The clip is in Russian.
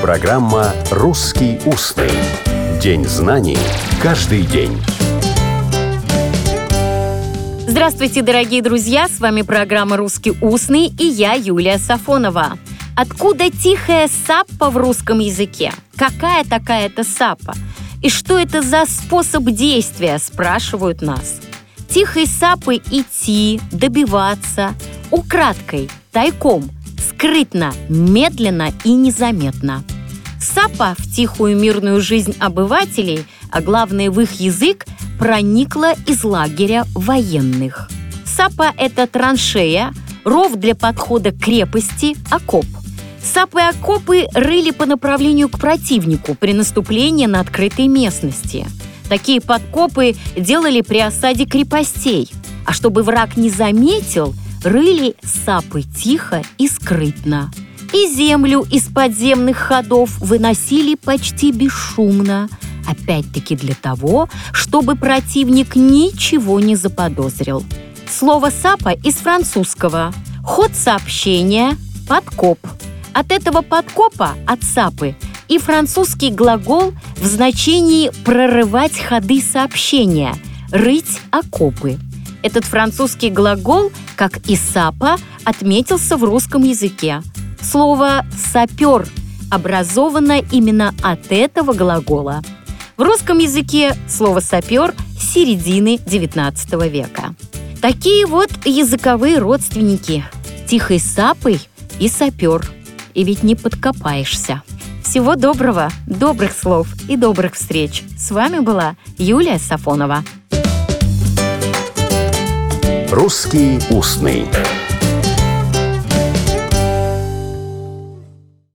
Программа «Русский устный». День знаний каждый день. Здравствуйте, дорогие друзья! С вами программа «Русский устный» и я, Юлия Сафонова. Откуда тихая саппа в русском языке? Какая такая-то саппа? И что это за способ действия, спрашивают нас. Тихой саппой идти, добиваться, украдкой, тайком, скрытно, медленно и незаметно. Саппа в тихую мирную жизнь обывателей, а главное в их язык, проникла из лагеря военных. Саппа – это траншея, ров для подхода к крепости, окоп. Саппы и окопы рыли по направлению к противнику при наступлении на открытой местности. Такие подкопы делали при осаде крепостей, а чтобы враг не заметил, рыли саппы тихо и скрытно. И землю из подземных ходов выносили почти бесшумно, опять-таки для того, чтобы противник ничего не заподозрил. Слово «саппа» из французского. Ход сообщения, подкоп. От этого подкопа, от саппы, и французский глагол в значении «прорывать ходы сообщения», «рыть окопы». Этот французский глагол, как и саппа, отметился в русском языке. Слово «сапер» образовано именно от этого глагола. В русском языке слово «сапер» с середины XIX века. Такие вот языковые родственники – тихой саппой и сапер. И ведь не подкопаешься. Всего доброго, добрых слов и добрых встреч. С вами была Юлия Сафонова. «Русский устный».